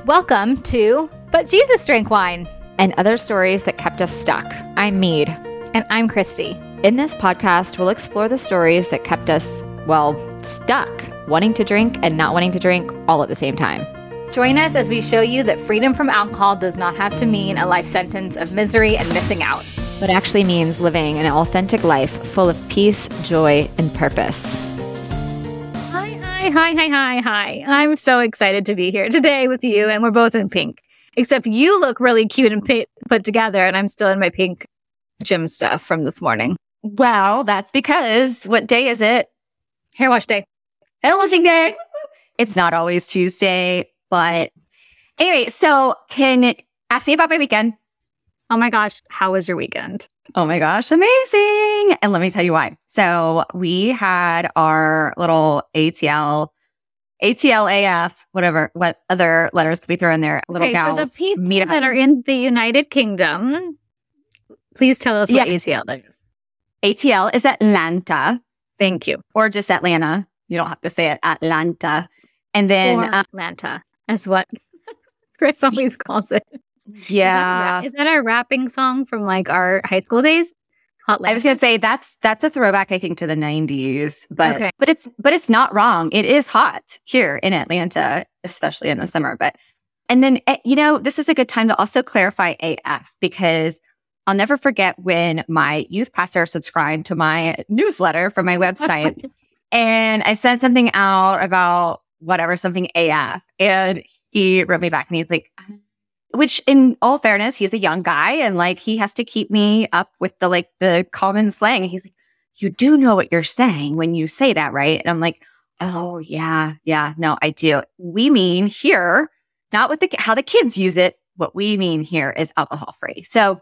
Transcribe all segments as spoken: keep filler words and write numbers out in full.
Welcome to But Jesus Drank Wine. And other stories that kept us stuck. I'm Mead. And I'm Christy. In this podcast, we'll explore the stories that kept us, well, stuck, wanting to drink and not wanting to drink all at the same time. Join us as we show you that freedom from alcohol does not have to mean a life sentence of misery and missing out, but actually means living an authentic life full of peace, joy, and purpose. Hi, hi, hi, hi, hi, hi. I'm so excited to be here today with you, and we're both in pink. Except you look really cute and put together, and I'm still in my pink gym stuff from this morning. Well, that's because, what day is it? Hair wash day. Hair washing day. It's not always Tuesday, but anyway, so can ask me about my weekend. Oh my gosh, how was your weekend? Oh my gosh, amazing. And let me tell you why. So we had our little A T L, A T L A F, whatever, what other letters could we throw in there? Little okay, gals. For the people that are in the United Kingdom, please tell us what yeah. A T L is. A T L is Atlanta. Thank you. Or just Atlanta. You don't have to say it, Atlanta. And then or Atlanta is what Chris always calls it. Yeah. Is that, is that our rapping song from like our high school days? Hotlanta. I was going to say that's that's a throwback, I think, to the nineties, but okay. but it's but it's not wrong. It is hot here in Atlanta, especially in the summer. But and then you know this is a good time to also clarify A F, because I'll never forget when my youth pastor subscribed to my newsletter from my website, and I sent something out about whatever something A F, and he wrote me back and he's like, which in all fairness, he's a young guy and like he has to keep me up with the like the common slang. And he's like, you do know what you're saying when you say that, right? And I'm like, oh yeah, yeah, no, I do. We mean here, not with the how the kids use it. What we mean here is alcohol free. So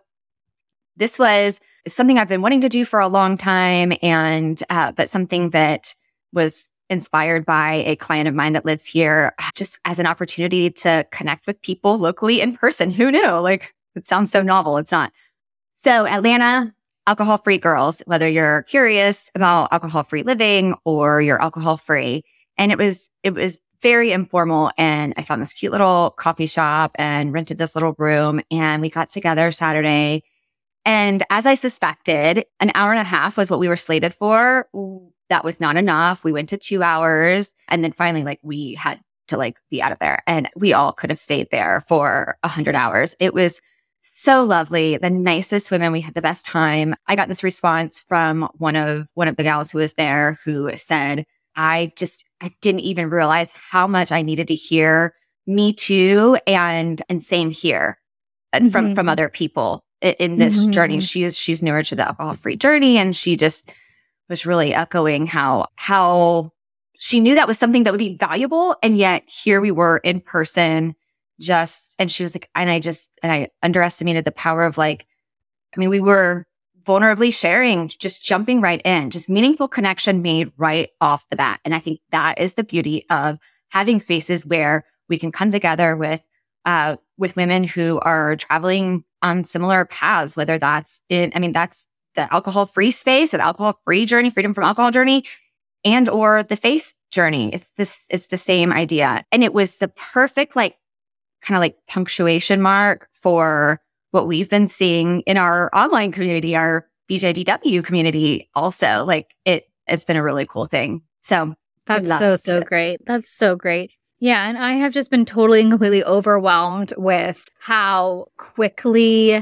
this was something I've been wanting to do for a long time, and uh, but something that was inspired by a client of mine that lives here, just as an opportunity to connect with people locally in person. Who knew? Like, it sounds so novel. It's not. So Atlanta, alcohol-free girls, whether you're curious about alcohol-free living or you're alcohol-free. And it was, it was very informal. And I found this cute little coffee shop and rented this little room. And we got together Saturday. And as I suspected, an hour and a half was what we were slated for. That was not enough. We went to two hours. And then finally, like, we had to like be out of there. And we all could have stayed there for a hundred hours. It was so lovely. The nicest women. We had the best time. I got this response from one of, one of the gals who was there who said, I just, I didn't even realize how much I needed to hear me too. And, and same here mm-hmm. from, from other people in this mm-hmm. journey. She's, she's newer to the alcohol-free journey. And she just was really echoing how, how she knew that was something that would be valuable. And yet here we were in person just, and she was like, and I just, and I underestimated the power of like, I mean, we were vulnerably sharing, just jumping right in, just meaningful connection made right off the bat. And I think that is the beauty of having spaces where we can come together with, uh, with women who are traveling on similar paths, whether that's in, I mean, that's the alcohol-free space or the alcohol-free journey, freedom from alcohol journey, and or the faith journey. It's this, it's the same idea. And it was the perfect, like, kind of like punctuation mark for what we've been seeing in our online community, our B J D W community also. Like, it, it's been a really cool thing. So that's so, so it. great. That's so great. Yeah. And I have just been totally and completely overwhelmed with how quickly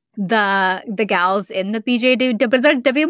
the the gals in the B J D W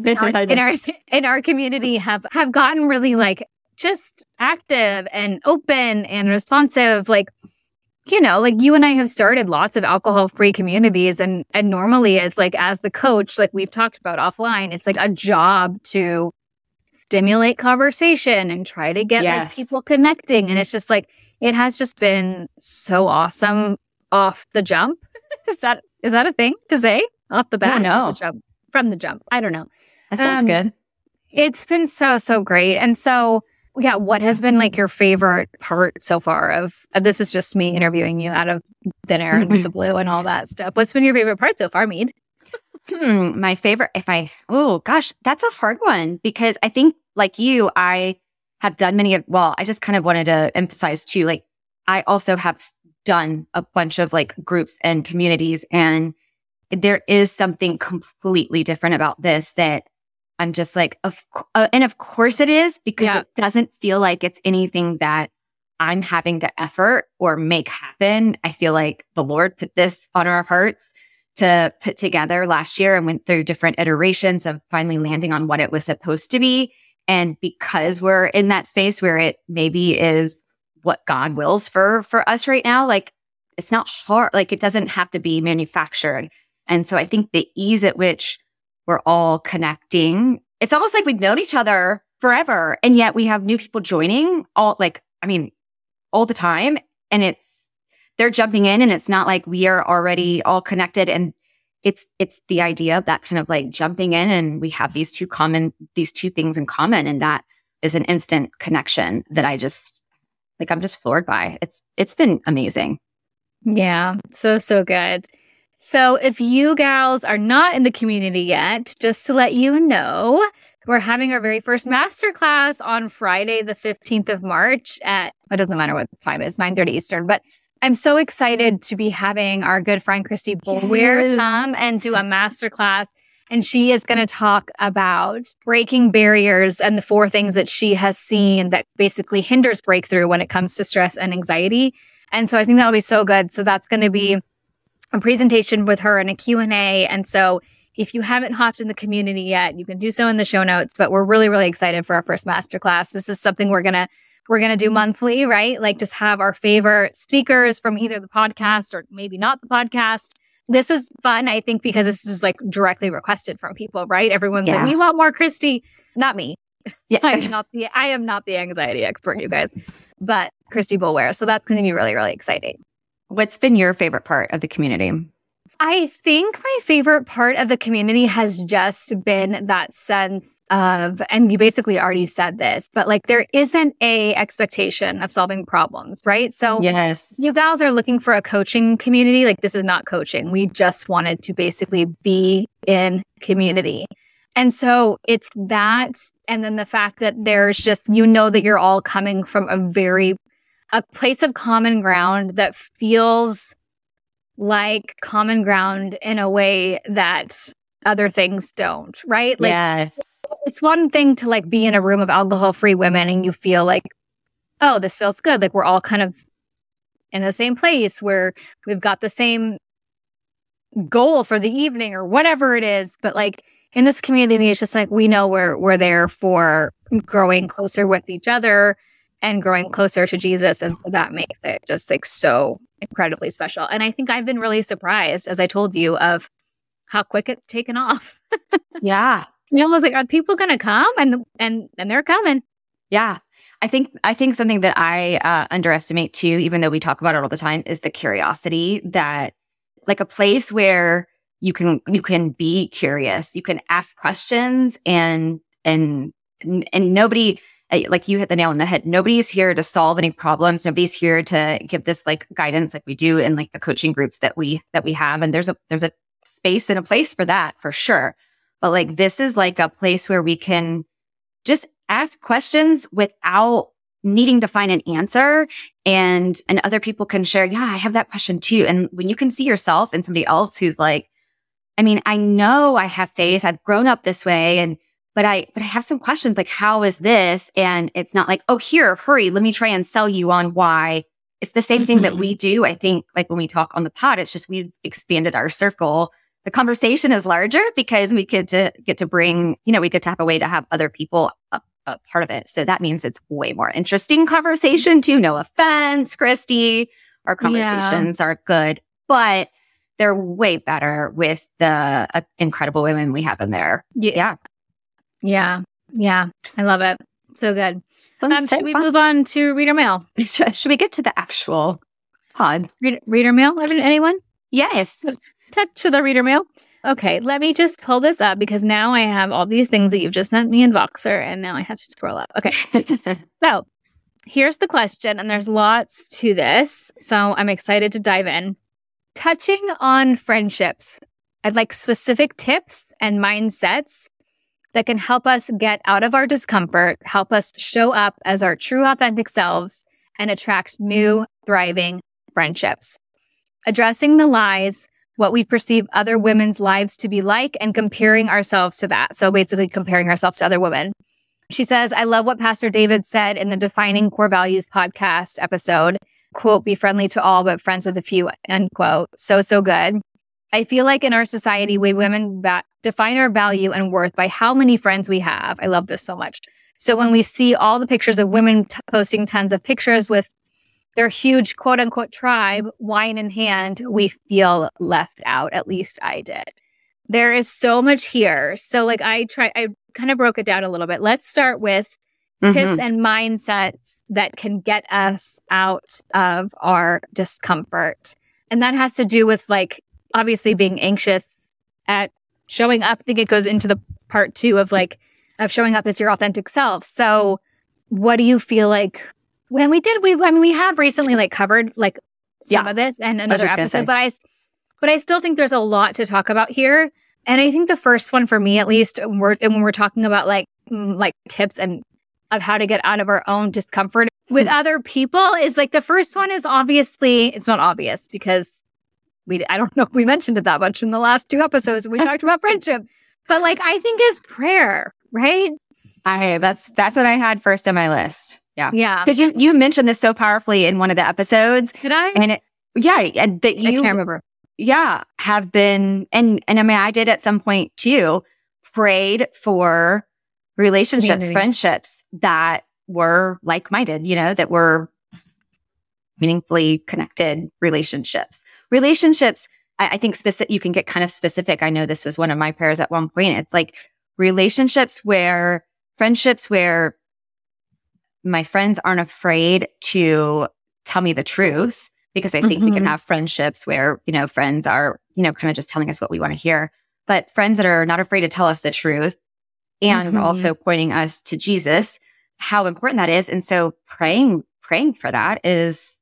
in our in our community have have gotten really like just active and open and responsive. Like, you know, like you and I have started lots of alcohol-free communities, and and normally it's like, as the coach, like we've talked about offline, it's like a job to stimulate conversation and try to get yes. like people connecting. And it's just like, it has just been so awesome off the jump. Is that Is that a thing to say off the bat? No, the jump, from the jump. I don't know. That sounds um, good. It's been so, so great. And so, yeah, what has been like your favorite part so far of, uh, this is just me interviewing you out of thin air and the blue and all that stuff. What's been your favorite part so far, Mead? Hmm, my favorite, if I, oh gosh, that's a hard one, because I think like you, I have done many of, well, I just kind of wanted to emphasize too, like I also have done a bunch of like groups and communities, and there is something completely different about this that I'm just like, of, uh, and of course it is, because yeah. it doesn't feel like it's anything that I'm having to effort or make happen. I feel like the Lord put this on our hearts to put together last year and went through different iterations of finally landing on what it was supposed to be. And because we're in that space where it maybe is what God wills for, for us right now, like it's not hard, like it doesn't have to be manufactured. And so I think the ease at which we're all connecting, it's almost like we've known each other forever. And yet we have new people joining all like, I mean, all the time. And it's, they're jumping in, and it's not like we are already all connected. And it's, it's the idea of that kind of like jumping in, and we have these two common, these two things in common. And that is an instant connection that I just, like, I'm just floored by. It's, it's been amazing. Yeah. So, so good. So if you gals are not in the community yet, just to let you know, we're having our very first masterclass on Friday, the fifteenth of March at, it doesn't matter what the time is, nine thirty Eastern. But I'm so excited to be having our good friend Christy Boulware yes. come and do a masterclass. And she is going to talk about breaking barriers and the four things that she has seen that basically hinders breakthrough when it comes to stress and anxiety. And so I think that'll be so good. So that's going to be a presentation with her and a Q and A. And so if you haven't hopped in the community yet, you can do so in the show notes. But we're really, really excited for our first masterclass. This is something we're going to we're going to do monthly, right? Like just have our favorite speakers from either the podcast or maybe not the podcast. This was fun, I think, because this is like directly requested from people, right? Everyone's yeah. like, we want more Christy. Not me. Yeah. I'm not the I am not the anxiety expert, you guys, but Christy Boulware. So that's going to be really, really exciting. What's been your favorite part of the community? I think my favorite part of the community has just been that sense of, and you basically already said this, but like there isn't a expectation of solving problems, right? So yes, you guys are looking for a coaching community. Like this is not coaching. We just wanted to basically be in community. And so it's that, and then the fact that there's just, you know, that you're all coming from a very, a place of common ground that feels like common ground in a way that other things don't, right? Like, yes. It's one thing to like be in a room of alcohol-free women and you feel like, oh, this feels good. Like we're all kind of in the same place where we've got the same goal for the evening or whatever it is. But like in this community, it's just like, we know we're, we're there for growing closer with each other and growing closer to Jesus. And that makes it just like so incredibly special. And I think I've been really surprised, as I told you, of how quick it's taken off. Yeah. You almost like, are people going to come? And, and, and they're coming. Yeah. I think, I think something that I uh, underestimate too, even though we talk about it all the time, is the curiosity that like a place where you can, you can be curious, you can ask questions and, and, and nobody, like you hit the nail on the head. Nobody's here to solve any problems. Nobody's here to give this like guidance like we do in like the coaching groups that we, that we have. And there's a, there's a space and a place for that for sure. But like, this is like a place where we can just ask questions without needing to find an answer. And, and other people can share, yeah, I have that question too. And when you can see yourself and somebody else who's like, I mean, I know I have faith. I've grown up this way. And But I, but I have some questions like, how is this? And it's not like, oh, here, hurry, let me try and sell you on why. It's the same thing that we do. I think like when we talk on the pod, it's just we've expanded our circle. The conversation is larger because we get to get to bring, you know, we get to have a way to have other people a, a part of it. So that means it's way more interesting conversation too. No offense, Christy. Our conversations yeah. are good, but they're way better with the uh, incredible women we have in there. Yeah. Yeah. Yeah. Yeah. I love it. So good. Um, should we fun. move on to reader mail? Should, should we get to the actual pod? Reader, reader mail? Anyone? Yes. Touch to the reader mail. Okay. Let me just pull this up because now I have all these things that you've just sent me in Voxer and now I have to scroll up. Okay. So here's the question, and there's lots to this. So I'm excited to dive in. Touching on friendships, I'd like specific tips and mindsets that can help us get out of our discomfort, help us show up as our true authentic selves, and attract new, thriving friendships. Addressing the lies, what we perceive other women's lives to be like, and comparing ourselves to that. So basically comparing ourselves to other women. She says, I love what Pastor David said in the Defining Core Values podcast episode, quote, be friendly to all, but friends with a few, end quote. So, so good. I feel like in our society, we women va- define our value and worth by how many friends we have. I love this so much. So when we see all the pictures of women t- posting tons of pictures with their huge quote unquote tribe, wine in hand, we feel left out. At least I did. There is so much here. So like I try, I kind of broke it down a little bit. Let's start with mm-hmm. tips and mindsets that can get us out of our discomfort. And that has to do with like, obviously being anxious at showing up. I think it goes into the part two of like, of showing up as your authentic self. So what do you feel like when we did, we, I mean, we have recently like covered like some yeah. of this and another episode, but I, but I still think there's a lot to talk about here. And I think the first one for me, at least, when we're, when we're talking about like, like tips and of how to get out of our own discomfort with mm-hmm. other people is like, the first one is obviously, it's not obvious because we, I don't know if we mentioned it that much in the last two episodes. We talked about friendship, but like, I think is prayer, right? I, that's, that's what I had first on my list. Yeah. Yeah. Because you, you mentioned this so powerfully in one of the episodes. Did I? And it, yeah, and that you, I can't remember. Yeah, have been, and, and I mean, I did at some point too, prayed for relationships, Community. friendships that were like-minded, you know, that were meaningfully connected relationships. Relationships, I, I think specific, you can get kind of specific. I know this was one of my prayers at one point. It's like relationships where, friendships where my friends aren't afraid to tell me the truth. Because I think mm-hmm. we can have friendships where, you know, friends are, you know, kind of just telling us what we want to hear. But friends that are not afraid to tell us the truth and mm-hmm. also pointing us to Jesus, how important that is. And so praying, praying for that is,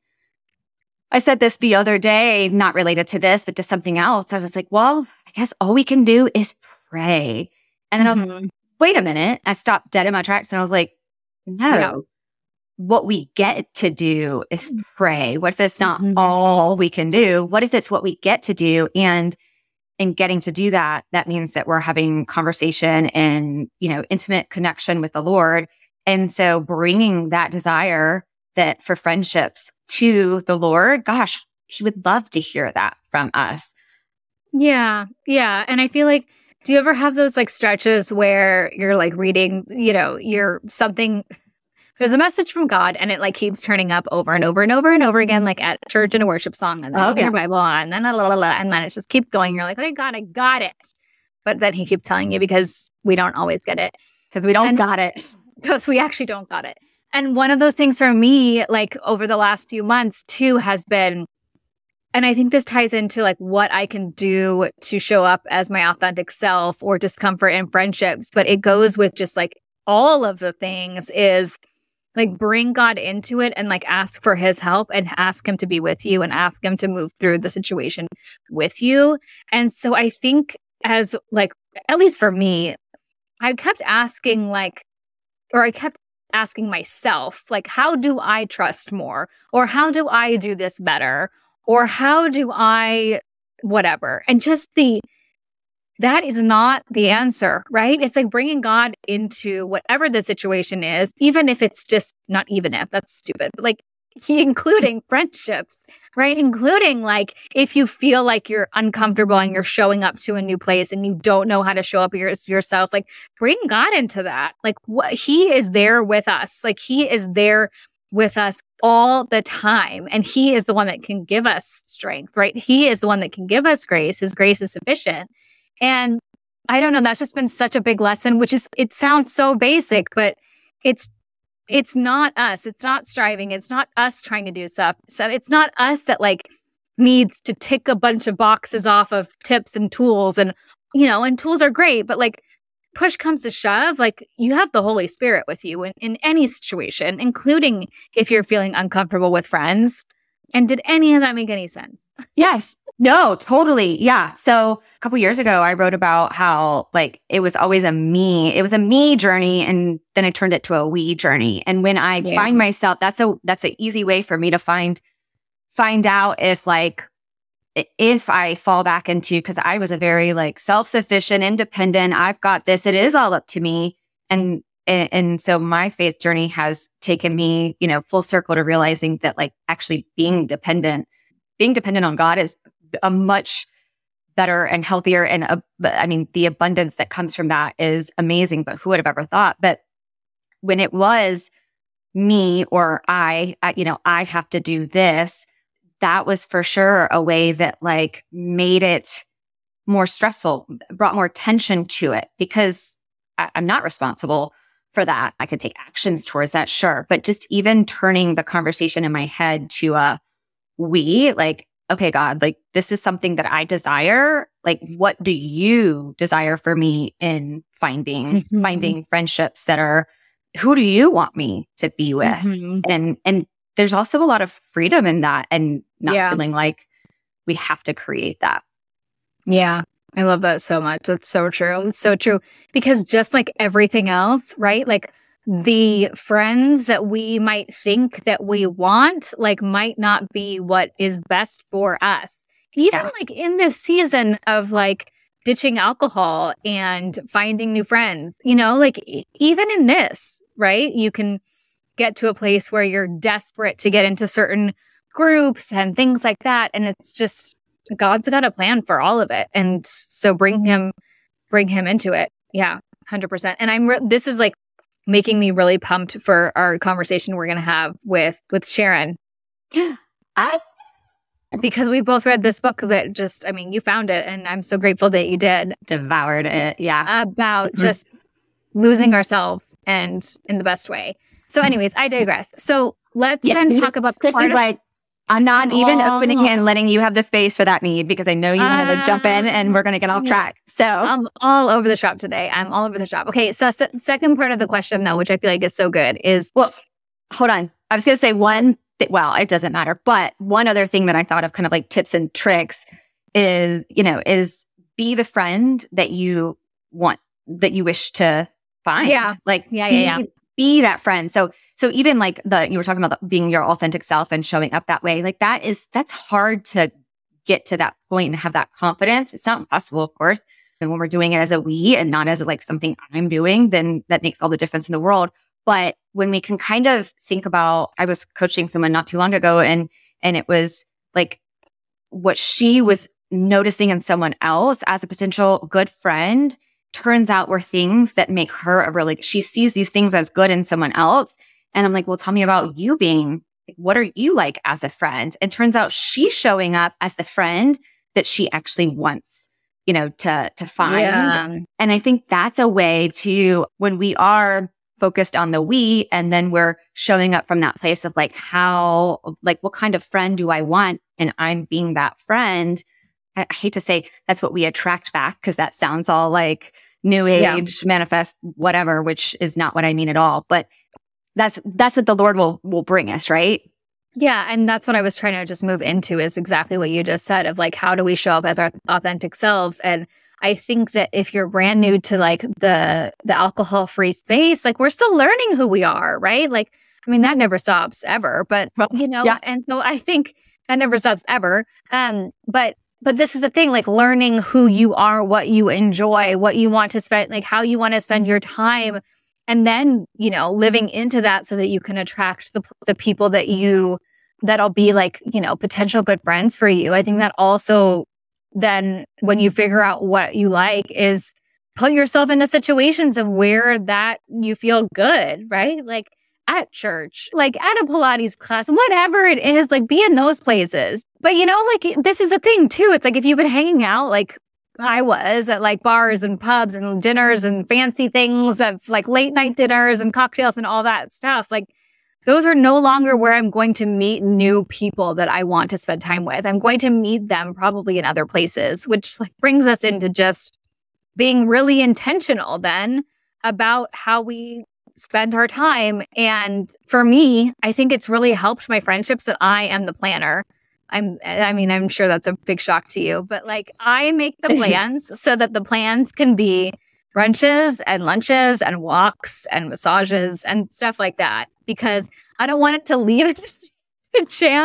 I said this the other day, not related to this, but to something else. I was like, well, I guess all we can do is pray. And then mm-hmm. I was like, wait a minute. I stopped dead in my tracks and I was like, no. Yeah. What we get to do is pray. What if it's not mm-hmm. all we can do? What if it's what we get to do? And in getting to do that, that means that we're having conversation and, you know, intimate connection with the Lord. And so bringing that desire that for friendships to the Lord, gosh, he would love to hear that from us. Yeah. Yeah. And I feel like, do you ever have those like stretches where you're like reading, you know, you're something... There's a message from God and it like keeps turning up over and over and over and over again, like at church in a worship song and then oh, yeah. your Bible and then, blah, blah, blah, and then it just keeps going. You're like, oh God, I got it. But then he keeps telling you because we don't always get it. Because we don't and, got it. Because we actually don't got it. And one of those things for me, like over the last few months too, has been, and I think this ties into like what I can do to show up as my authentic self or discomfort in friendships. But it goes with just like all of the things is like bring God into it and like ask for his help and ask him to be with you and ask him to move through the situation with you. And so I think as like, at least for me, I kept asking like, or I kept asking myself, like, how do I trust more? Or how do I do this better? Or how do I, whatever. And just the, that is not the answer, right? It's like bringing God into whatever the situation is, even if it's just not even if, that's stupid, but like he, including friendships, right? Including like if you feel like you're uncomfortable and you're showing up to a new place and you don't know how to show up your, yourself, like bring God into that. Like what he is there with us. Like he is there with us all the time. And he is the one that can give us strength, right? He is the one that can give us grace. His grace is sufficient. And I don't know, that's just been such a big lesson, which is, it sounds so basic, but it's, it's not us. It's not striving. It's not us trying to do stuff. So it's not us that like needs to tick a bunch of boxes off of tips and tools and, you know, and tools are great, but like push comes to shove, like you have the Holy Spirit with you in, in any situation, including if you're feeling uncomfortable with friends. And did any of that make any sense? Yes. No, totally. Yeah. So a couple years ago, I wrote about how like it was always a me, it was a me journey. And then I turned it to a we journey. And when I yeah. find myself, that's a, that's an easy way for me to find find out if like, if I fall back into, because I was a very like self-sufficient, independent, I've got this, it is all up to me. And, and, and so my faith journey has taken me, you know, full circle to realizing that like actually being dependent, being dependent on God is a much better and healthier. And uh, I mean, the abundance that comes from that is amazing, but who would have ever thought? But when it was me or I, I you know, I have to do this, that was for sure a way that like made it more stressful, brought more tension to it because I, I'm not responsible for that. I could take actions towards that, sure. But just even turning the conversation in my head to a we, like, okay, God, like this is something that I desire. Like, what do you desire for me in finding, mm-hmm. finding friendships that are, who do you want me to be with? Mm-hmm. And, and there's also a lot of freedom in that and not yeah. feeling like we have to create that. Yeah. I love that so much. That's so true. It's so true. Because just like everything else, right? Like the friends that we might think that we want, like might not be what is best for us. Even yeah. like in this season of like ditching alcohol and finding new friends, you know, like e- even in this, right? You can get to a place where you're desperate to get into certain groups and things like that. And it's just, God's got a plan for all of it. And so bring him, bring him into it. Yeah, one hundred percent. And I'm, re- this is like making me really pumped for our conversation we're going to have with, with Sharon. I, because we both read this book that just, I mean, you found it and I'm so grateful that you did. Devoured it. Yeah. About just losing ourselves and in the best way. So anyways, I digress. So let's yeah, then talk about Christy, like, I'm not oh, even opening it and letting you have the space for that need because I know you uh, want to jump in and we're going to get off track. So I'm all over the shop today. I'm all over the shop. Okay. So se- second part of the question though, which I feel like is so good is, well, hold on. I was going to say one, th- well, it doesn't matter, but one other thing that I thought of kind of like tips and tricks is, you know, is be the friend that you want, that you wish to find. Yeah. Like, yeah, be, yeah, yeah. be that friend. So, so even like the, you were talking about the, being your authentic self and showing up that way, like that is, that's hard to get to that point and have that confidence. It's not impossible, of course. And when we're doing it as a we and not as a, like something I'm doing, then that makes all the difference in the world. But when we can kind of think about, I was coaching someone not too long ago and, and it was like what she was noticing in someone else as a potential good friend turns out were things that make her a really, she sees these things as good in someone else. And I'm like, well, tell me about you being, what are you like as a friend? And turns out she's showing up as the friend that she actually wants, you know, to, to find. Yeah. And I think that's a way to, when we are focused on the we, and then we're showing up from that place of like, how, like, what kind of friend do I want? And I'm being that friend. I, I hate to say that's what we attract back because that sounds all like new age, yeah. manifest, whatever, which is not what I mean at all. But that's that's what the Lord will will bring us, right? Yeah, and that's what I was trying to just move into is exactly what you just said of like, how do we show up as our authentic selves? And I think that if you're brand new to like the the alcohol free space, like we're still learning who we are, right? Like, I mean, that never stops ever, but you know, yeah. and so I think that never stops ever. Um, but But this is the thing, like learning who you are, what you enjoy, what you want to spend, like how you want to spend your time. And then, you know, living into that so that you can attract the the people that you, that'll be like, you know, potential good friends for you. I think that also then when you figure out what you like is put yourself into situations of where that you feel good, right? Like at church, like at a Pilates class, whatever it is, like be in those places. But you know, like this is the thing too. It's like if you've been hanging out like I was at like bars and pubs and dinners and fancy things of like late night dinners and cocktails and all that stuff, like those are no longer where I'm going to meet new people that I want to spend time with. I'm going to meet them probably in other places, which like brings us into just being really intentional then about how we spend our time. And for me, I think it's really helped my friendships that I am the planner. I'm, I mean, I'm sure that's a big shock to you, but like I make the plans so that the plans can be brunches and lunches and walks and massages and stuff like that, because I don't want it to leave it to chance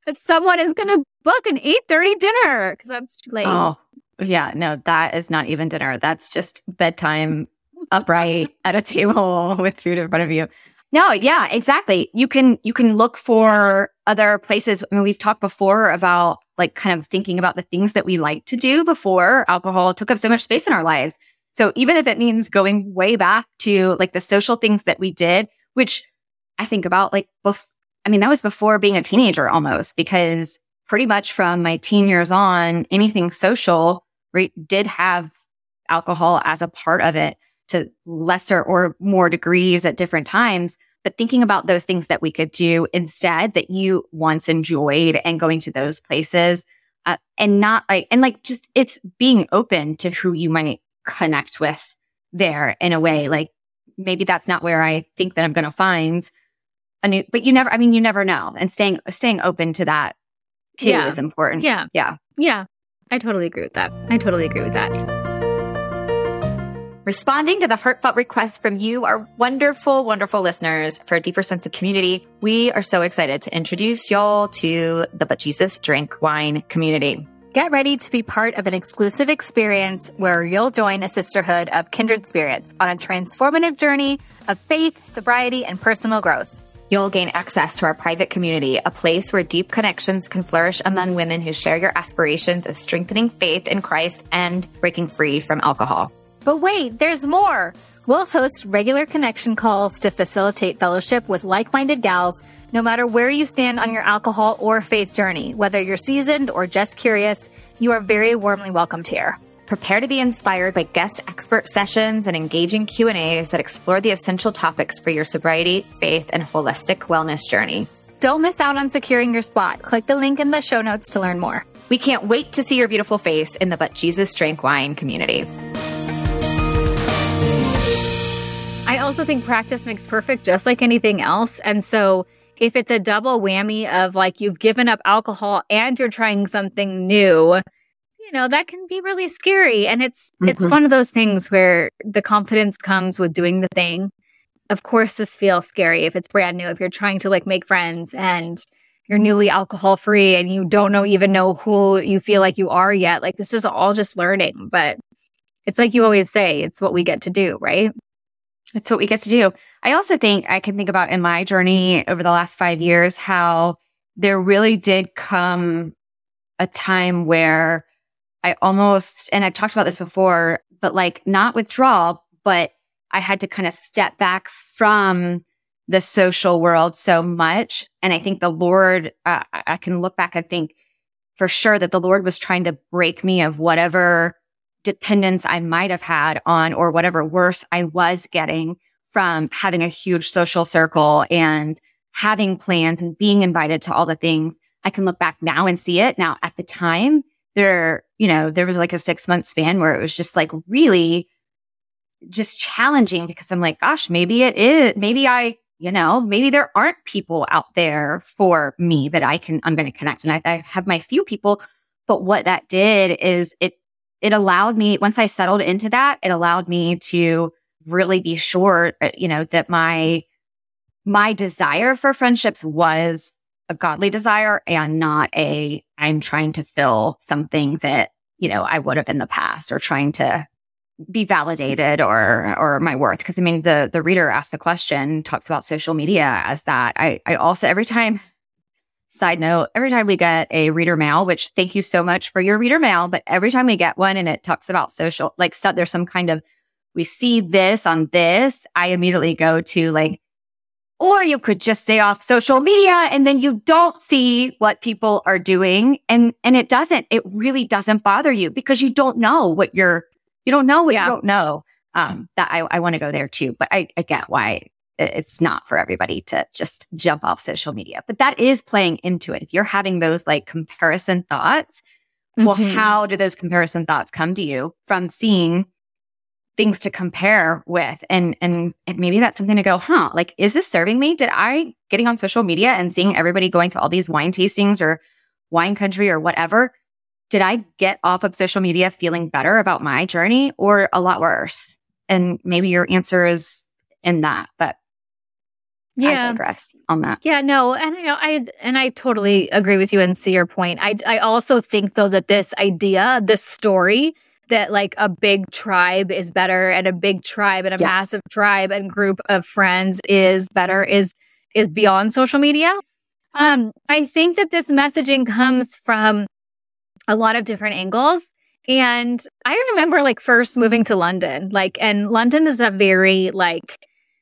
that someone is going to book an eight thirty dinner because that's too late. Oh, yeah. No, that is not even dinner. That's just bedtime, upright at a table with food in front of you. No, yeah, exactly. You can you can look for other places. I mean, we've talked before about like kind of thinking about the things that we like to do before alcohol took up so much space in our lives. So even if it means going way back to like the social things that we did, which I think about like, bef- I mean, that was before being a teenager almost, because pretty much from my teen years on, anything social, right, did have alcohol as a part of it to lesser or more degrees at different times. But thinking about those things that we could do instead that you once enjoyed and going to those places uh, and not like, and like just it's being open to who you might connect with there in a way. Like maybe that's not where I think that I'm going to find a new, but you never, I mean, you never know. And staying, staying open to that too Yeah. is important. Yeah. Yeah. Yeah. I totally agree with that. I totally agree with that. Responding to the heartfelt requests from you, our wonderful, wonderful listeners, for a deeper sense of community, we are so excited to introduce y'all to the But Jesus Drank Wine community. Get ready to be part of an exclusive experience where you'll join a sisterhood of kindred spirits on a transformative journey of faith, sobriety, and personal growth. You'll gain access to our private community, a place where deep connections can flourish among women who share your aspirations of strengthening faith in Christ and breaking free from alcohol. But wait, there's more. We'll host regular connection calls to facilitate fellowship with like-minded gals, no matter where you stand on your alcohol or faith journey. Whether you're seasoned or just curious, you are very warmly welcomed here. Prepare to be inspired by guest expert sessions and engaging Q and A's that explore the essential topics for your sobriety, faith, and holistic wellness journey. Don't miss out on securing your spot. Click the link in the show notes to learn more. We can't wait to see your beautiful face in the But Jesus Drank Wine community. I also think practice makes perfect, just like anything else. And so if it's a double whammy of like you've given up alcohol and you're trying something new, you know, that can be really scary. And it's mm-hmm. it's one of those things where the confidence comes with doing the thing. Of course, this feels scary if it's brand new, if you're trying to like make friends and you're newly alcohol free and you don't know even know who you feel like you are yet. Like this is all just learning. But it's like you always say, it's what we get to do, right? It's what we get to do. I also think I can think about in my journey over the last five years, how there really did come a time where I almost, and I've talked about this before, but like not withdrawal, but I had to kind of step back from the social world so much. And I think the Lord, uh, I can look back and think for sure that the Lord was trying to break me of whatever dependence I might have had on, or whatever worse I was getting from having a huge social circle and having plans and being invited to all the things. I can look back now and see it. Now, at the time, there, you know, there was like a six month span where it was just like really just challenging because I'm like, gosh, maybe it is, maybe I, you know, maybe there aren't people out there for me that I can, I'm going to connect. And I, I have my few people, but what that did is it, It allowed me, once I settled into that, it allowed me to really be sure, you know, that my, my desire for friendships was a godly desire and not a, I'm trying to fill something that, you know, I would have in the past or trying to be validated or, or my worth. Because I mean, the, the reader asked the question, talks about social media as that. I, I also, every time, Side note, every time we get a reader mail, which thank you so much for your reader mail, but every time we get one and it talks about social, like so, there's some kind of, we see this on this, I immediately go to like, or you could just stay off social media and then you don't see what people are doing. And, and it doesn't, it really doesn't bother you because you don't know what you're, you don't know what yeah. you don't know. Um, that I, I want to go there too, but I, I get why it's not for everybody to just jump off social media, but that is playing into it. If you're having those like comparison thoughts, mm-hmm. well, how do those comparison thoughts come to you from seeing things to compare with? And, and, and maybe that's something to go, huh, like, is this serving me? Did I getting on social media and seeing everybody going to all these wine tastings or wine country or whatever? Did I get off of social media feeling better about my journey or a lot worse? And maybe your answer is in that, but Yeah. I digress on that. Yeah, no, and I, I and I totally agree with you and see your point. I I also think though that this idea, this story that like a big tribe is better and a big tribe and a Yeah. massive tribe and group of friends is better is is beyond social media. Um, I think that this messaging comes from a lot of different angles. And I remember like first moving to London, like, and London is a very like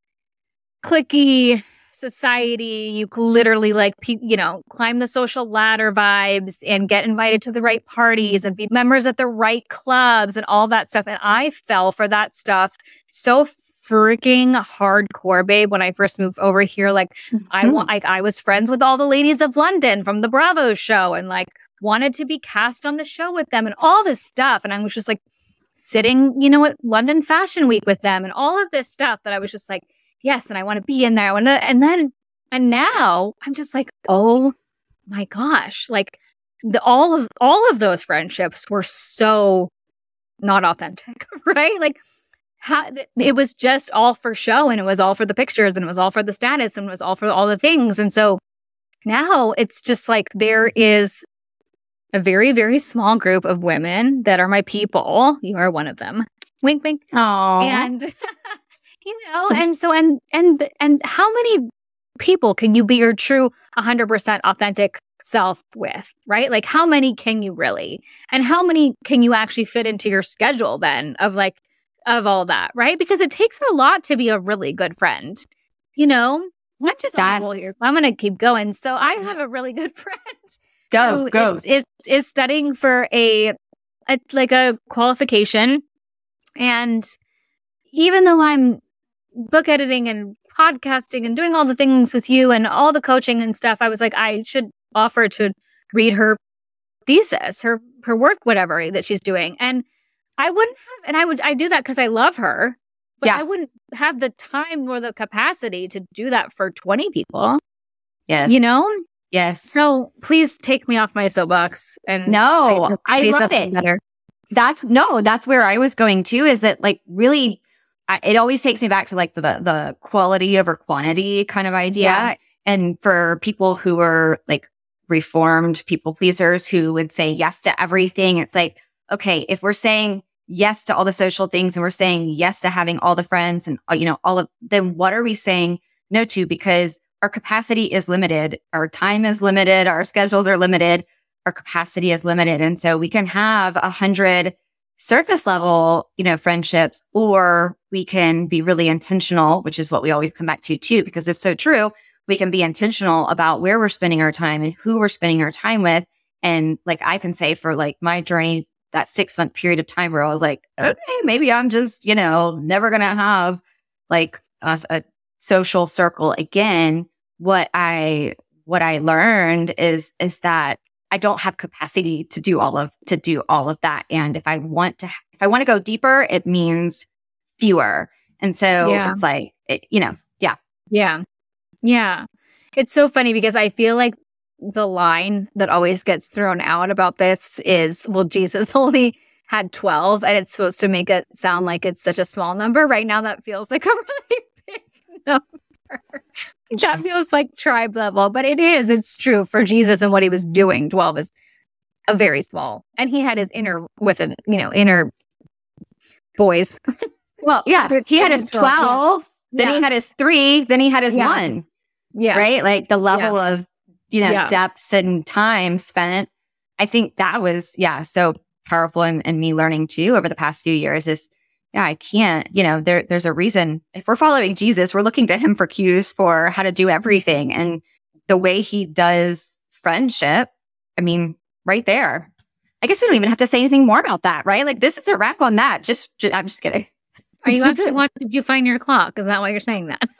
cliquey society. You could literally like, pe- you know, climb the social ladder vibes and get invited to the right parties and be members at the right clubs and all that stuff. And I fell for that stuff so freaking hardcore, babe, when I first moved over here. Like I Mhm. wa- like I was friends with all the ladies of London from the Bravo show and like wanted to be cast on the show with them and all this stuff. And I was just like sitting, you know, at London Fashion Week with them and all of this stuff that I was just like, yes, and I want to be in there. I want to, and then, and now I'm just like, oh my gosh, like the all of all of those friendships were so not authentic, right? Like, how, it was just all for show, and it was all for the pictures, and it was all for the status, and it was all for all the things. And so now it's just like there is a very, very small group of women that are my people. You are one of them. Wink, wink. Oh, And you know, and so and and and how many people can you be your true one hundred percent authentic self with, right? Like how many can you really? And how many can you actually fit into your schedule then of like of all that, right? Because it takes a lot to be a really good friend. You know, I'm just on a roll here. I'm going to keep going. So I have a really good friend go, who go. Is, is is studying for a, a like a qualification. And even though I'm book editing and podcasting and doing all the things with you and all the coaching and stuff, I was like, I should offer to read her thesis, her her work, whatever that she's doing. And I wouldn't have, and I would I do that because I love her, but Yeah. I wouldn't have the time nor the capacity to do that for twenty people. Yes. You know? Yes. So please take me off my soapbox and No, say, I say love something it. better. That's no, that's where I was going too, is that like really, I, it always takes me back to like the, the quality over quantity kind of idea. Yeah. And for people who are like reformed people pleasers who would say yes to everything, it's like, okay, if we're saying yes to all the social things and we're saying yes to having all the friends and, you know, all of, then what are we saying no to? Because our capacity is limited. Our time is limited. Our schedules are limited. Our capacity is limited. And so we can have a hundred surface level, you know, friendships, or we can be really intentional, which is what we always come back to too, because it's so true. We can be intentional about where we're spending our time and who we're spending our time with. And like I can say for like my journey, that six month period of time where I was like, okay, maybe I'm just, you know, never going to have like a, a social circle again. What I, what I learned is, is that I don't have capacity to do all of, to do all of that. And if I want to, if I want to go deeper, it means fewer. And so Yeah. it's like, it, you know, yeah. Yeah. Yeah. It's so funny because I feel like the line that always gets thrown out about this is, well, Jesus only had twelve, and it's supposed to make it sound like it's such a small number. Right now, that feels like a really big number. That feels like tribe level, but it is. It's true for Jesus and what he was doing. twelve is a very small, and he had his inner with an, you know, inner boys. Well, yeah, he had his twelve, yeah. Then yeah. he had his three, then he had his yeah. one. Yeah. Right? Like the level yeah. of, you know, yeah. depths and time spent. I think that was, yeah, so powerful. And, and me learning too over the past few years is, yeah, I can't, you know, there, there's a reason. If we're following Jesus, we're looking to him for cues for how to do everything. And the way he does friendship, I mean, right there. I guess we don't even have to say anything more about that, right? Like this is a wrap on that. Just, just I'm just kidding. Are you actually want? Did you find your clock? Is that why you're saying that?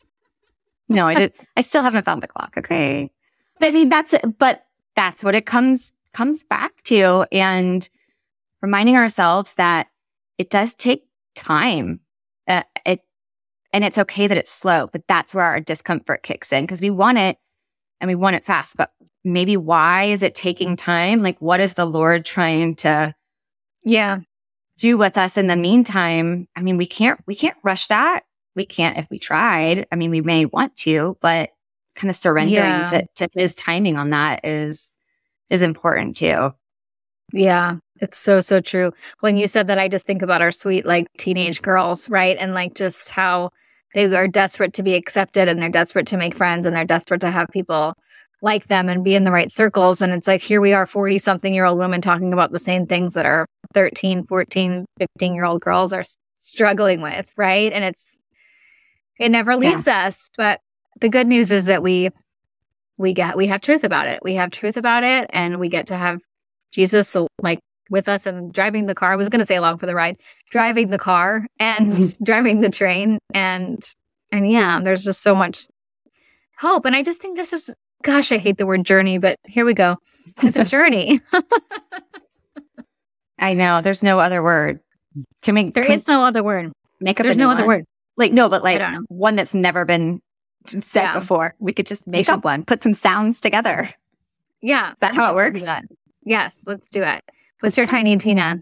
No, I did. I still haven't found the clock. Okay, but I mean, that's but that's what it comes comes back to, and reminding ourselves that it does take time. Uh, it and it's okay that it's slow, but that's where our discomfort kicks in because we want it and we want it fast. But maybe why is it taking time? Like, what is the Lord trying to, yeah, do with us in the meantime? I mean, we can't we can't rush that. we can't if we tried. I mean, we may want to, but kind of surrendering Yeah. to, to his timing on that is is important too. Yeah, it's so, so true. When you said that, I just think about our sweet, like, teenage girls, right? And, like, just how they are desperate to be accepted, and they're desperate to make friends, and they're desperate to have people like them and be in the right circles. And it's like, here we are, forty-something-year-old women talking about the same things that our thirteen, fourteen, fifteen-year-old girls are s- struggling with, right? And it's it never Yeah. leaves us. But the good news is that we we get we have truth about it. We have truth about it, and we get to have Jesus uh, like with us and driving the car. I was going to say along for the ride, driving the car and driving the train, and and yeah, there's just so much hope. And I just think this is, gosh, I hate the word journey, but here we go. It's a journey. I know. There's no other word. Can we? There can is no other word. make up There's a new no other one? word. Like no, but I like don't know. one that's never been said Yeah. before. We could just make should- up one. Put some sounds together. Yeah. Is that how it let's do works? that. Yes, let's do it. What's your tiny Tina?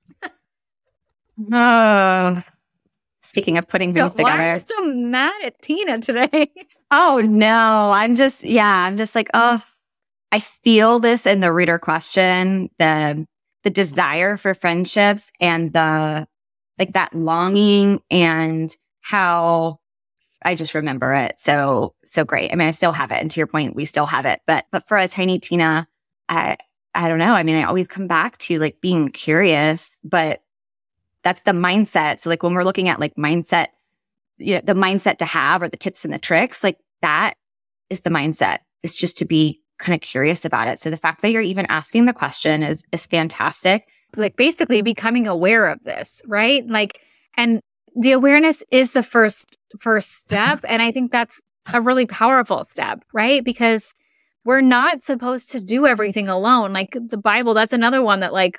Oh, speaking of putting things Why are together. you so mad at Tina today? Oh no, I'm just yeah, I'm just like, oh, I feel this in the reader question, the the desire for friendships and the like that longing and how I just remember it so so great. I mean, I still have it, and to your point, we still have it. But but for a tiny Tina, I I don't know. I mean, I always come back to like being curious, but that's the mindset. So like when we're looking at like mindset, you know, the mindset to have or the tips and the tricks, like that is the mindset. It's just to be kind of curious about it. So the fact that you're even asking the question is is fantastic. Like basically becoming aware of this, right? Like, and the awareness is the first first step, and I think that's a really powerful step, right? Because we're not supposed to do everything alone. Like the Bible, that's another one that like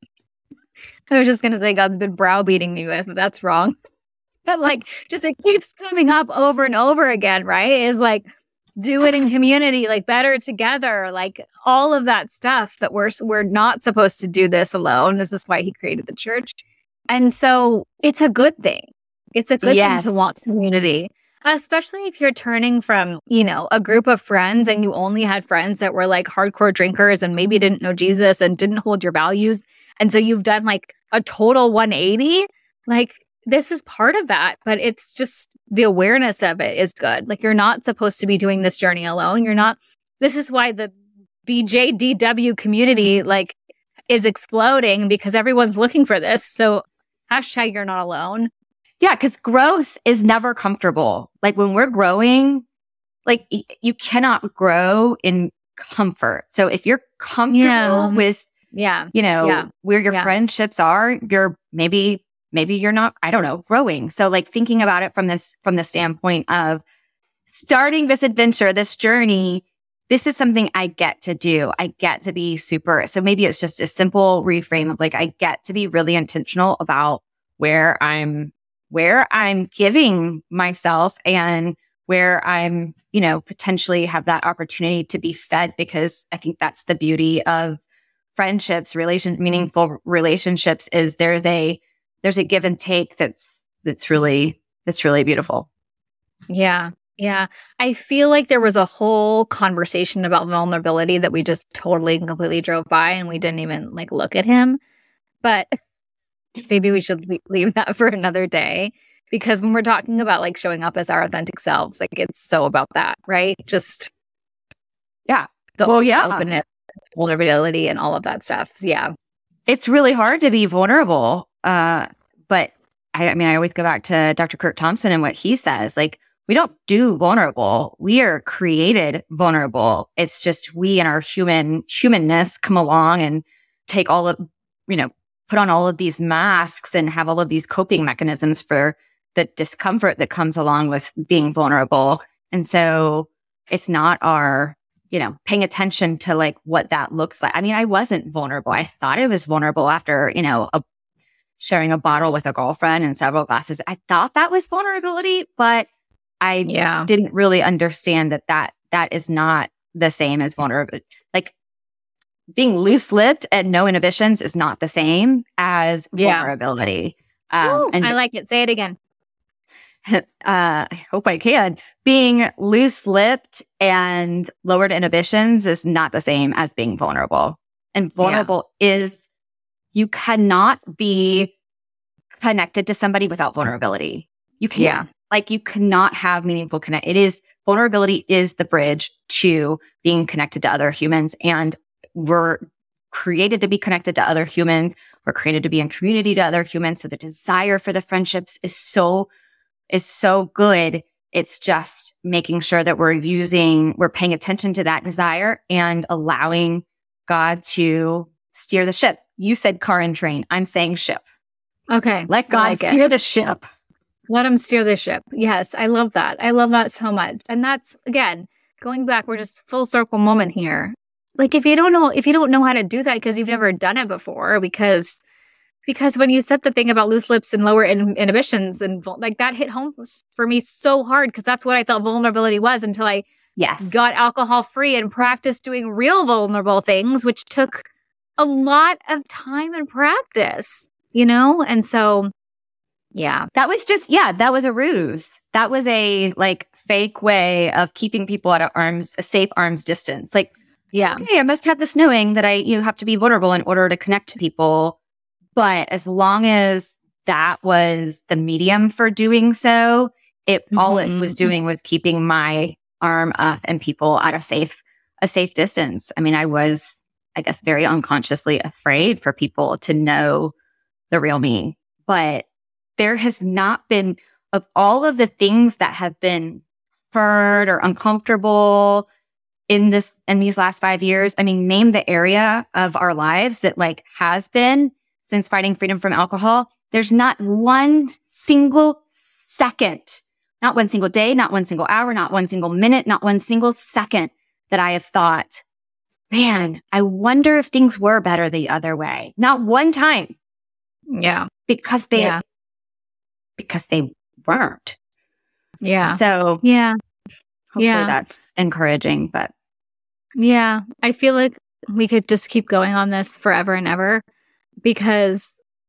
I was just going to say God's been browbeating me with, but that's wrong. But like, just it keeps coming up over and over again, right? Is like, do it in community, like better together, like all of that stuff that we're we're not supposed to do this alone. This is why he created the church. And so it's a good thing. It's a good Yes. thing to want community, especially if you're turning from, you know, a group of friends and you only had friends that were like hardcore drinkers and maybe didn't know Jesus and didn't hold your values. And so you've done like a total one eighty. Like this is part of that, but it's just the awareness of it is good. Like you're not supposed to be doing this journey alone. You're not. This is why the B J D W community like is exploding, because everyone's looking for this. So hashtag you're not alone. Yeah, because growth is never comfortable. Like when we're growing, like y- you cannot grow in comfort. So if you're comfortable Yeah. with, Yeah. you know, Yeah. where your Yeah. friendships are, you're maybe, maybe you're not, I don't know, growing. So like thinking about it from this, from the standpoint of starting this adventure, this journey, this is something I get to do. I get to be super. So maybe it's just a simple reframe of like, I get to be really intentional about where I'm where I'm giving myself and where I'm, you know, potentially have that opportunity to be fed, because I think that's the beauty of friendships, relation, meaningful relationships is there's a, there's a give and take that's, that's really, that's really beautiful. Yeah. Yeah. I feel like there was a whole conversation about vulnerability that we just totally and completely drove by and we didn't even like look at him. But maybe we should le- leave that for another day, because when we're talking about like showing up as our authentic selves, like it's so about that, right? Just Yeah. the Well, yeah. openness, vulnerability, and all of that stuff. Yeah. It's really hard to be vulnerable. Uh, but I, I mean, I always go back to Doctor Kurt Thompson and what he says, like, we don't do vulnerable. We are created vulnerable. It's just we and our human humanness come along and take all of, you know, put on all of these masks and have all of these coping mechanisms for the discomfort that comes along with being vulnerable. And so it's not our, you know, paying attention to like what that looks like. I mean, I wasn't vulnerable. I thought I was vulnerable after, you know, a, sharing a bottle with a girlfriend and several glasses. I thought that was vulnerability, but I Yeah. didn't really understand that that that is not the same as vulnerability. Like being loose-lipped and no inhibitions is not the same as Yeah. vulnerability. Um, Woo, and I like it. Say it again. uh, I hope I can, being loose-lipped and lowered inhibitions is not the same as being vulnerable. And vulnerable yeah. is, you cannot be connected to somebody without vulnerability. You can't. Yeah. Like, you cannot have meaningful connect. It is, vulnerability is the bridge to being connected to other humans. And we're created to be connected to other humans. We're created to be in community to other humans. So the desire for the friendships is so, is so good. It's just making sure that we're using, we're paying attention to that desire and allowing God to steer the ship. You said car and train. I'm saying ship. Okay. Let God like steer it. the ship. Let him steer the ship. Yes, I love that. I love that so much. And that's, again, going back, we're just full circle moment here. Like, if you don't know, if you don't know how to do that because you've never done it before, because because when you said the thing about loose lips and lower in, inhibitions, and like that hit home for me so hard, because that's what I thought vulnerability was until I yes. got alcohol free and practiced doing real vulnerable things, which took a lot of time and practice, you know? And so, yeah. That was just, yeah, that was a ruse. That was a like fake way of keeping people at arm's, a safe arm's distance. Like, yeah, okay, I must have this knowing that I, you have to be vulnerable in order to connect to people. But as long as that was the medium for doing so, it, mm-hmm. all it was doing was keeping my arm up and people at a safe, a safe distance. I mean, I was, I guess, very unconsciously afraid for people to know the real me. But there has not been, of all of the things that have been hard or uncomfortable in this, in these last five years, I mean, name the area of our lives that like has been since fighting freedom from alcohol. There's not one single second, not one single day, not one single hour, not one single minute, not one single second that I have thought, man, I wonder if things were better the other way. Not one time. Yeah. Because they, yeah. because they weren't. Yeah. So, yeah. Hopefully yeah. that's encouraging, but. Yeah. I feel like we could just keep going on this forever and ever, because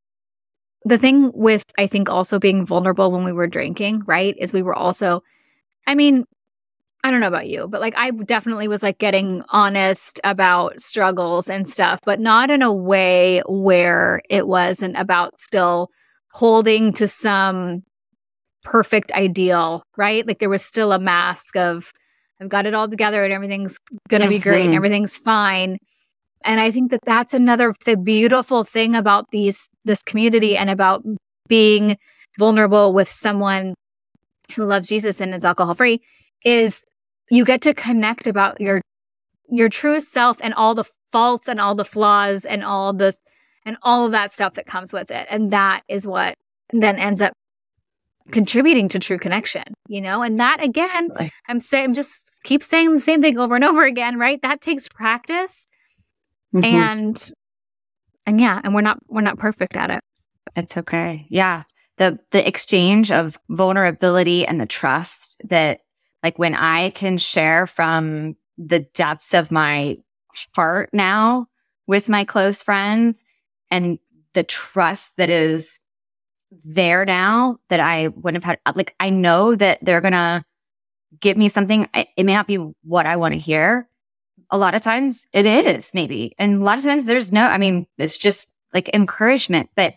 the thing with, I think, also being vulnerable when we were drinking, right, is we were also, I mean, I don't know about you, but like I definitely was like getting honest about struggles and stuff, but not in a way where it wasn't about still holding to some perfect ideal, right? Like there was still a mask of, I've got it all together and everything's going to be great and everything's fine. And I think that that's another, the beautiful thing about these, this community and about being vulnerable with someone who loves Jesus and is alcohol free, is you get to connect about your, your true self and all the faults and all the flaws and all this and all of that stuff that comes with it. And that is what then ends up contributing to true connection, you know? And that again, I'm saying, I'm just keep saying the same thing over and over again, right? That takes practice. Mm-hmm. And, and yeah, and we're not, we're not perfect at it. It's okay. Yeah. The, the exchange of vulnerability and the trust that, like, when I can share from the depths of my heart now with my close friends, and the trust that is there now that I wouldn't have had, like, I know that they're going to give me something. It may not be what I want to hear. A lot of times it is, maybe. And a lot of times there's no, I mean, it's just like encouragement, but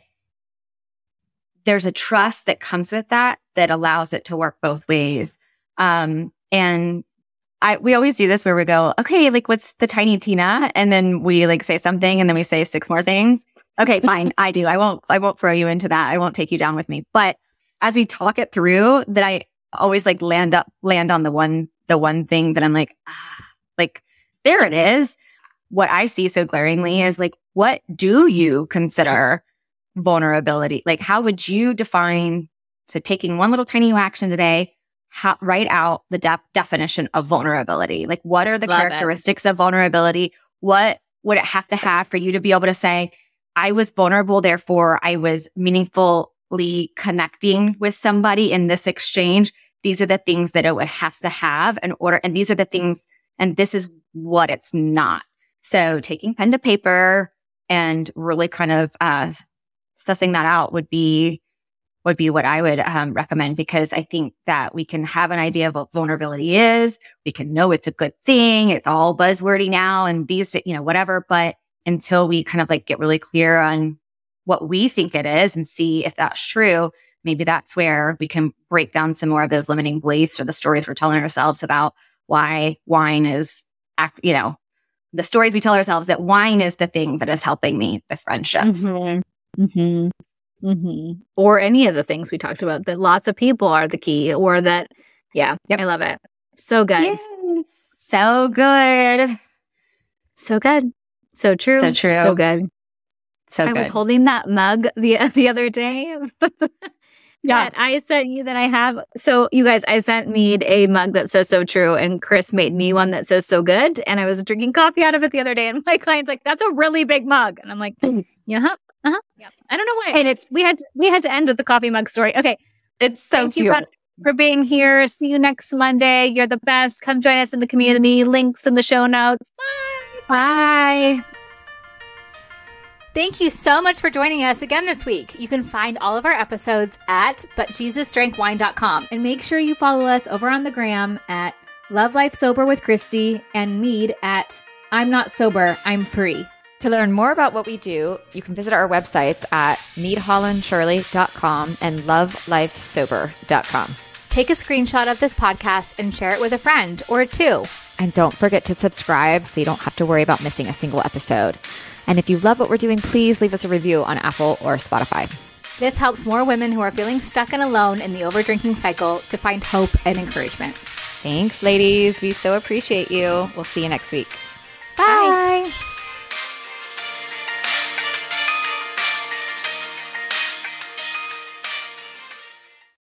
there's a trust that comes with that, that allows it to work both ways. Um, and I, we always do this where we go, okay, like, what's the tiny Tina? And then we like say something and then we say six more things. Okay, fine. I do. I won't, I won't throw you into that. I won't take you down with me. But as we talk it through, that I always like land up, land on the one, the one thing that I'm like, ah, like, there it is. What I see so glaringly is like, what do you consider vulnerability? Like, how would you define, so taking one little tiny action today, how, write out the de- definition of vulnerability. Like, what are the Love characteristics it. of vulnerability? What would it have to have for you to be able to say, I was vulnerable, therefore I was meaningfully connecting with somebody in this exchange? These are the things that it would have to have in order, and these are the things, and this is what it's not. So taking pen to paper and really kind of uh, sussing that out would be would be what I would um, recommend, because I think that we can have an idea of what vulnerability is. We can know it's a good thing. It's all buzzwordy now and these, you know, whatever. But until we kind of like get really clear on what we think it is and see if that's true, maybe that's where we can break down some more of those limiting beliefs or the stories we're telling ourselves about why wine is, you know, the stories we tell ourselves that wine is the thing that is helping me with friendships. Mm-hmm. Mm-hmm. Mm-hmm. Or any of the things we talked about, that lots of people are the key, or that, yeah, yep. I love it. So good. Yes. So good. So good. So true. So true. So good. So I good. was holding that mug the the other day. Yeah, I sent you that I have. So you guys, I sent Mead a mug that says so true, and Chris made me one that says so good. And I was drinking coffee out of it the other day, and my client's like, "That's a really big mug," and I'm like, "Yeah, huh, uh-huh." Yeah. I don't know why. And it's we had to, we had to end with the coffee mug story. Okay, it's so thank cute. you for being here. See you next Monday. You're the best. Come join us in the community. Links in the show notes. Bye. Bye. Thank you so much for joining us again this week. You can find all of our episodes at but jesus drank wine dot com. And make sure you follow us over on the gram at Love Life Sober with Christy and Mead at I'm Not Sober, I'm Free. To learn more about what we do, you can visit our websites at mead holland shirley dot com and love life sober dot com. Take a screenshot of this podcast and share it with a friend or two. And don't forget to subscribe so you don't have to worry about missing a single episode. And if you love what we're doing, please leave us a review on Apple or Spotify. This helps more women who are feeling stuck and alone in the overdrinking cycle to find hope and encouragement. Thanks, ladies. We so appreciate you. We'll see you next week. Bye. Bye.